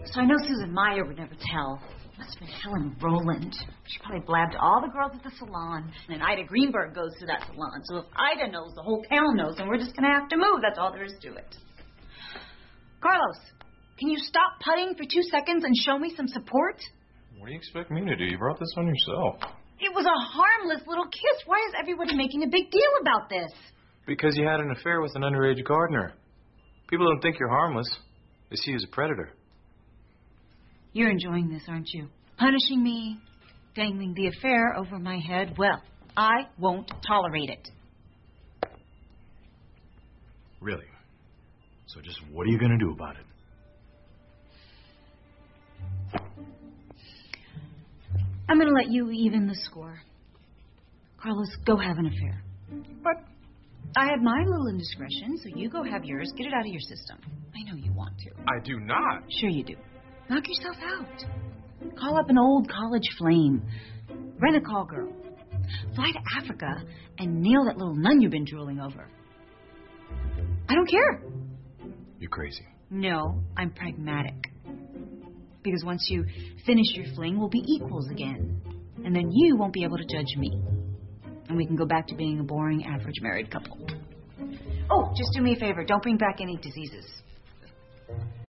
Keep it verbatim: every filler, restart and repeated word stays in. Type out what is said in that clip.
So I know Susan Meyer would never tell. Must have been Helen Rowland. She probably blabbed to all the girls at the salon. And then Ida Greenberg goes to that salon. So if Ida knows, the whole town knows, and we're just going to have to move. That's all there is to it. Carlos, can you stop putting for two seconds and show me some support? What do you expect me to do? You brought this on yourself. It was a harmless little kiss. Why is everybody making a big deal about this? Because you had an affair with an underage gardener. People don't think you're harmless. They see you as a predator. You're enjoying this, aren't you? Punishing me, dangling the affair over my head. Well, I won't tolerate it. Really? So just what are you going to do about it? I'm going to let you even the score. Carlos, go have an affair. But I had my little indiscretion, so you go have yours. Get it out of your system. I know you want to. I do not. Sure you do. Knock yourself out. Call up an old college flame. Rent a call girl. Fly to Africa and nail that little nun you've been drooling over. I don't care. You're crazy. No, I'm pragmatic. Because once you finish your fling, we'll be equals again. And then you won't be able to judge me. And we can go back to being a boring, average married couple. Oh, just do me a favor. Don't bring back any diseases.